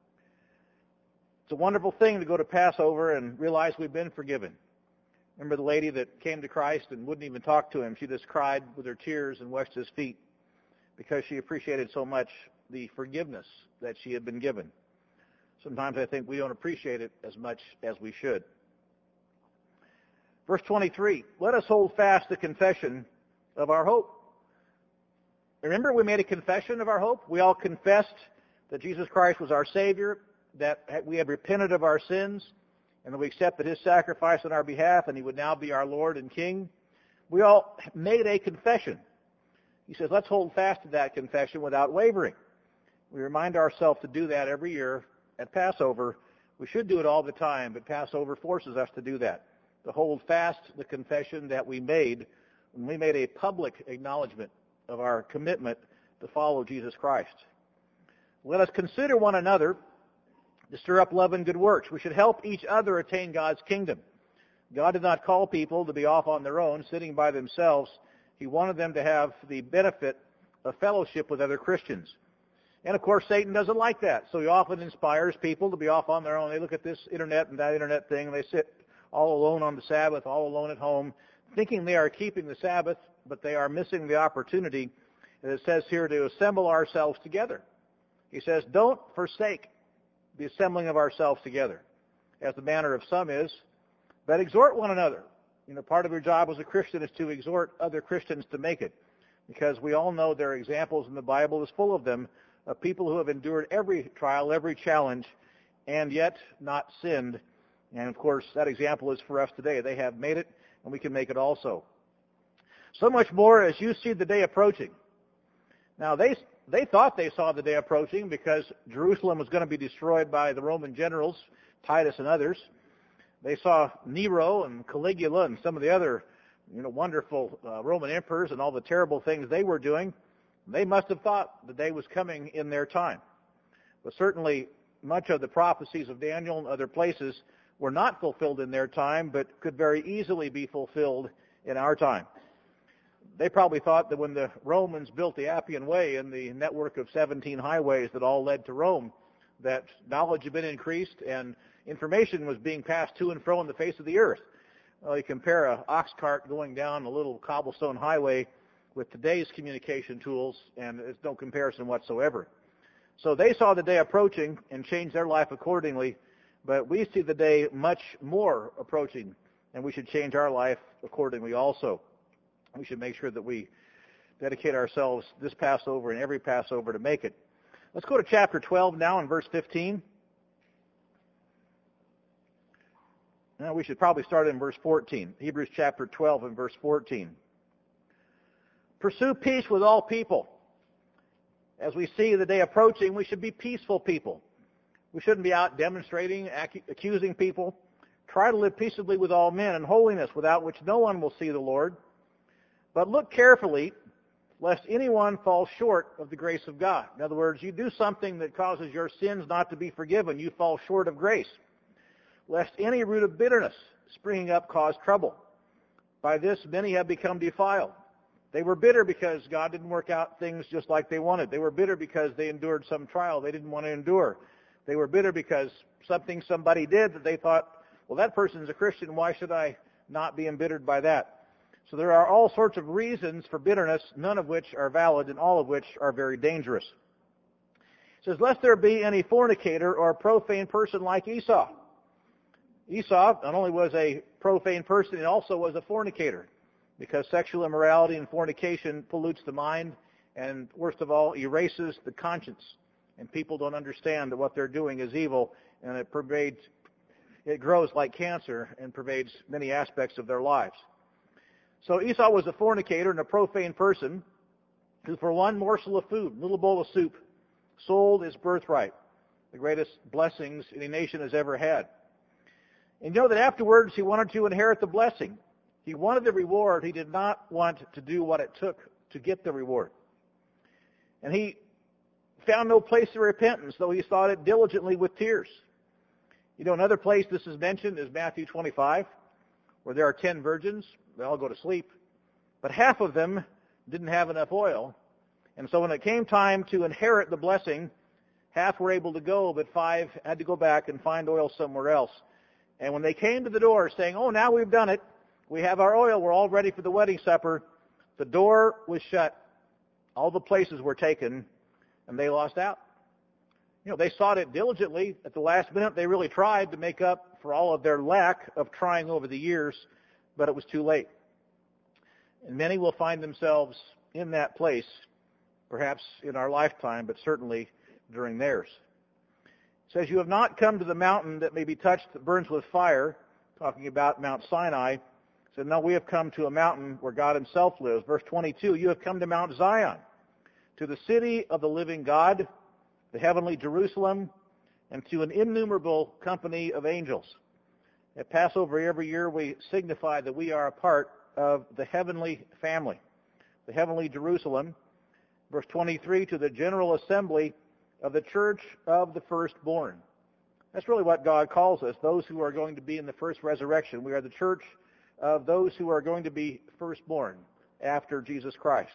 It's a wonderful thing to go to Passover and realize we've been forgiven. Remember the lady that came to Christ and wouldn't even talk to him. She just cried with her tears and washed his feet because she appreciated so much the forgiveness that she had been given. Sometimes I think we don't appreciate it as much as we should. Verse 23, let us hold fast the confession of our hope. Remember, we made a confession of our hope. We all confessed that Jesus Christ was our Savior, that we had repented of our sins, and that we accepted his sacrifice on our behalf, and he would now be our Lord and King. We all made a confession. He says, let's hold fast to that confession without wavering. We remind ourselves to do that every year at Passover. We should do it all the time, but Passover forces us to do that, to hold fast the confession that we made when we made a public acknowledgement of our commitment to follow Jesus Christ. Let us consider one another to stir up love and good works. We should help each other attain God's kingdom. God did not call people to be off on their own, sitting by themselves. He wanted them to have the benefit of fellowship with other Christians. And of course, Satan doesn't like that. So he often inspires people to be off on their own. They look at this internet and that internet thing, and they sit all alone on the Sabbath, all alone at home, thinking they are keeping the Sabbath, but they are missing the opportunity, as it says here, to assemble ourselves together. He says, don't forsake the assembling of ourselves together, as the manner of some is, but exhort one another. Part of your job as a Christian is to exhort other Christians to make it, because we all know there are examples in the Bible, is full of them, of people who have endured every trial, every challenge, and yet not sinned. And of course, that example is for us today. They have made it, and we can make it also. So much more as you see the day approaching. Now, they thought they saw the day approaching because Jerusalem was going to be destroyed by the Roman generals, Titus and others. They saw Nero and Caligula and some of the other wonderful Roman emperors and all the terrible things they were doing. They must have thought the day was coming in their time. But certainly much of the prophecies of Daniel and other places were not fulfilled in their time, but could very easily be fulfilled in our time. They probably thought that when the Romans built the Appian Way and the network of 17 highways that all led to Rome, that knowledge had been increased and information was being passed to and fro on the face of the earth. Well, you compare an ox cart going down a little cobblestone highway with today's communication tools, and there's no comparison whatsoever. So they saw the day approaching and changed their life accordingly, but we see the day much more approaching, and we should change our life accordingly also. We should make sure that we dedicate ourselves this Passover and every Passover to make it. Let's go to chapter 12 now in verse 15. Now we should probably start in verse 14. Hebrews chapter 12 and verse 14. Pursue peace with all people. As we see the day approaching, we should be peaceful people. We shouldn't be out demonstrating, accusing people. Try to live peaceably with all men in holiness, without which no one will see the Lord. But look carefully, lest anyone fall short of the grace of God. In other words, you do something that causes your sins not to be forgiven. You fall short of grace. Lest any root of bitterness springing up cause trouble. By this many have become defiled. They were bitter because God didn't work out things just like they wanted. They were bitter because they endured some trial they didn't want to endure. They were bitter because somebody did that they thought, well, that person's a Christian, why should I not be embittered by that? So there are all sorts of reasons for bitterness, none of which are valid and all of which are very dangerous. It says, lest there be any fornicator or profane person like Esau. Esau not only was a profane person, he also was a fornicator, because sexual immorality and fornication pollutes the mind and, worst of all, erases the conscience. And people don't understand that what they're doing is evil, and it grows like cancer and pervades many aspects of their lives. So Esau was a fornicator and a profane person who for one morsel of food, a little bowl of soup, sold his birthright, the greatest blessings any nation has ever had. And you know that afterwards he wanted to inherit the blessing. He wanted the reward. He did not want to do what it took to get the reward. And he found no place of repentance, though he sought it diligently with tears. Another place this is mentioned is Matthew 25, where there are 10 virgins. They all go to sleep. But half of them didn't have enough oil. And so when it came time to inherit the blessing, half were able to go, but 5 had to go back and find oil somewhere else. And when they came to the door saying, oh, now we've done it, we have our oil, we're all ready for the wedding supper, the door was shut, all the places were taken, and they lost out. They sought it diligently. At the last minute, they really tried to make up for all of their lack of trying over the years, but it was too late. And many will find themselves in that place, perhaps in our lifetime, but certainly during theirs. It says, you have not come to the mountain that may be touched that burns with fire, talking about Mount Sinai. It said, no, we have come to a mountain where God himself lives. Verse 22, you have come to Mount Zion, to the city of the living God, the heavenly Jerusalem, and to an innumerable company of angels. At Passover every year, we signify that we are a part of the heavenly family, the heavenly Jerusalem. Verse 23, to the general assembly of the church of the firstborn. That's really what God calls us, those who are going to be in the first resurrection. We are the church of those who are going to be firstborn after Jesus Christ,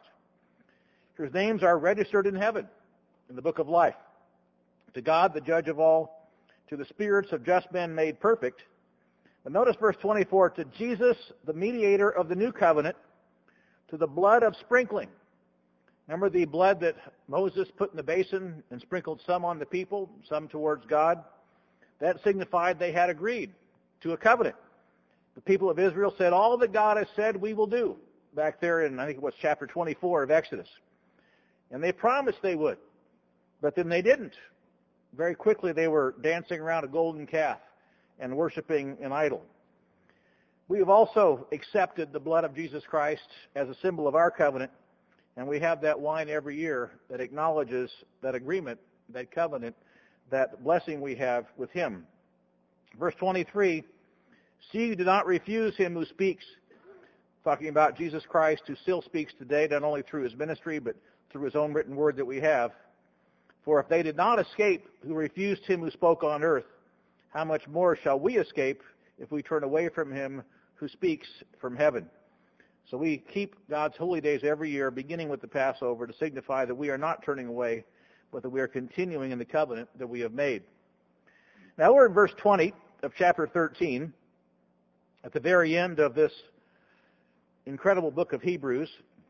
whose names are registered in heaven in the book of life. To God, the judge of all, to the spirits of just men made perfect. But notice verse 24, to Jesus, the mediator of the new covenant, to the blood of sprinkling. Remember the blood that Moses put in the basin and sprinkled some on the people, some towards God? That signified they had agreed to a covenant. The people of Israel said, all that God has said we will do, back there in, I think it was chapter 24 of Exodus. And they promised they would, but then they didn't. Very quickly they were dancing around a golden calf and worshiping an idol. We have also accepted the blood of Jesus Christ as a symbol of our covenant, and we have that wine every year that acknowledges that agreement, that covenant, that blessing we have with him. Verse 23, see, you do not refuse him who speaks, talking about Jesus Christ, who still speaks today, not only through his ministry, but through his own written word that we have. For if they did not escape who refused him who spoke on earth, how much more shall we escape if we turn away from him who speaks from heaven? So we keep God's holy days every year, beginning with the Passover, to signify that we are not turning away, but that we are continuing in the covenant that we have made. Now we're in verse 20 of chapter 13. At the very end of this incredible book of Hebrews,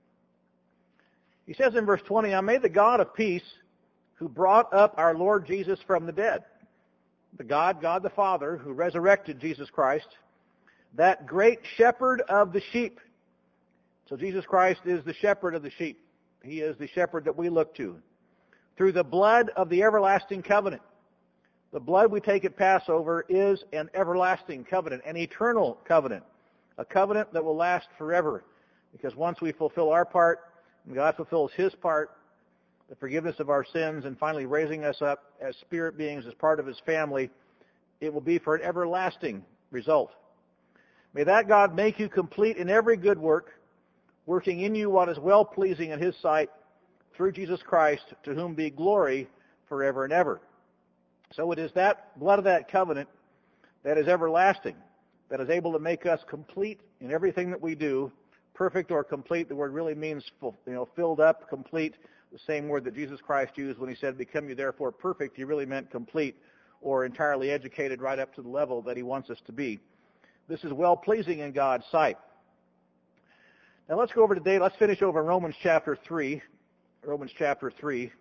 he says in verse 20, now may the God of peace, who brought up our Lord Jesus from the dead, the God the Father, who resurrected Jesus Christ, that great shepherd of the sheep. So Jesus Christ is the shepherd of the sheep. He is the shepherd that we look to. Through the blood of the everlasting covenant. The blood we take at Passover is an everlasting covenant, an eternal covenant, a covenant that will last forever. Because once we fulfill our part, and God fulfills his part, the forgiveness of our sins, and finally raising us up as spirit beings, as part of his family, it will be for an everlasting result. May that God make you complete in every good work, working in you what is well-pleasing in his sight, through Jesus Christ, to whom be glory forever and ever. So it is that blood of that covenant that is everlasting, that is able to make us complete in everything that we do, perfect or complete. The word really means filled up, complete, the same word that Jesus Christ used when he said, become you therefore perfect. He really meant complete or entirely educated right up to the level that he wants us to be. This is well-pleasing in God's sight. Now let's go over today. Let's finish over Romans chapter 3. Romans chapter 3.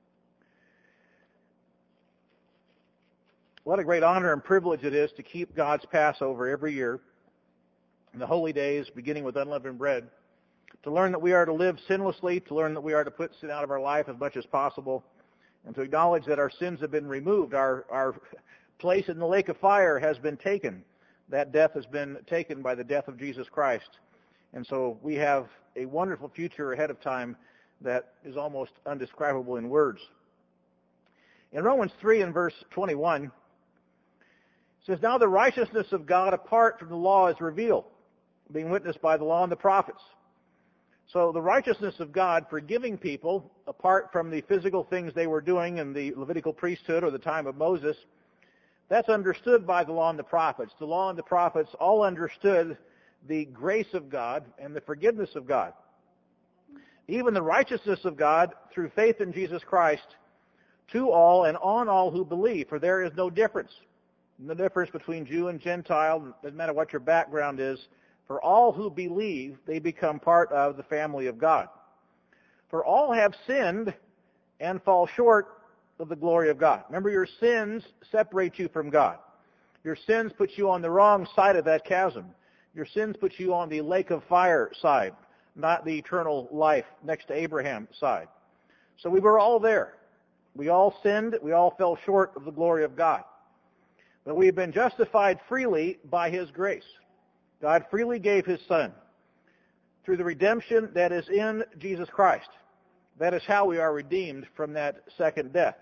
What a great honor and privilege it is to keep God's Passover every year, in the holy days, beginning with unleavened bread, to learn that we are to live sinlessly, to learn that we are to put sin out of our life as much as possible, and to acknowledge that our sins have been removed. Our place in the lake of fire has been taken. That death has been taken by the death of Jesus Christ. And so we have a wonderful future ahead of time that is almost undescribable in words. In Romans 3 and verse 21, it says, now the righteousness of God apart from the law is revealed, being witnessed by the law and the prophets. So the righteousness of God forgiving people apart from the physical things they were doing in the Levitical priesthood or the time of Moses, that's understood by the law and the prophets. The law and the prophets all understood the grace of God and the forgiveness of God. Even the righteousness of God through faith in Jesus Christ to all and on all who believe, for there is no difference. No difference between Jew and Gentile, doesn't matter what your background is. For all who believe, they become part of the family of God. For all have sinned and fall short of the glory of God. Remember, your sins separate you from God. Your sins put you on the wrong side of that chasm. Your sins put you on the lake of fire side, not the eternal life next to Abraham side. So we were all there. We all sinned. We all fell short of the glory of God. But we have been justified freely by his grace. God freely gave his Son through the redemption that is in Jesus Christ. That is how we are redeemed from that second death.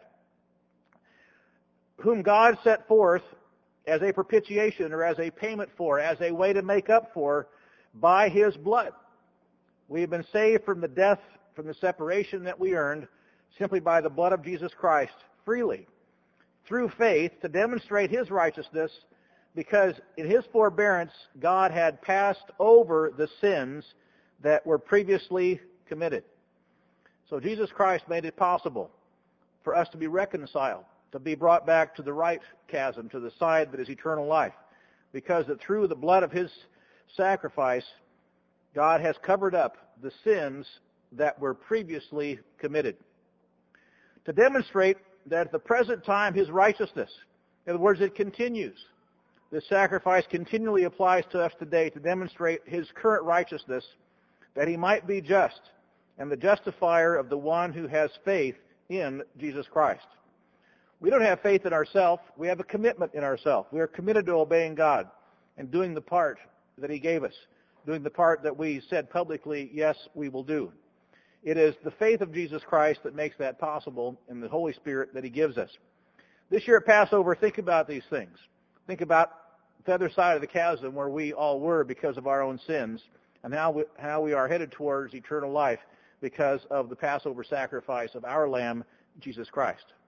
Whom God set forth as a propitiation, or as a payment for, as a way to make up for, by his blood. We have been saved from the death, from the separation that we earned, simply by the blood of Jesus Christ, freely, through faith, to demonstrate his righteousness, because in his forbearance, God had passed over the sins that were previously committed. So Jesus Christ made it possible for us to be reconciled, to be brought back to the right chasm, to the side that is eternal life, because that through the blood of his sacrifice, God has covered up the sins that were previously committed. To demonstrate that at the present time his righteousness, in other words, it continues. This sacrifice continually applies to us today to demonstrate his current righteousness, that he might be just and the justifier of the one who has faith in Jesus Christ. We don't have faith in ourselves. We have a commitment in ourselves. We are committed to obeying God and doing the part that he gave us, doing the part that we said publicly, yes, we will do. It is the faith of Jesus Christ that makes that possible, and the Holy Spirit that he gives us. This year at Passover, think about these things. Think about the other side of the chasm where we all were because of our own sins, and how we are headed towards eternal life because of the Passover sacrifice of our Lamb, Jesus Christ.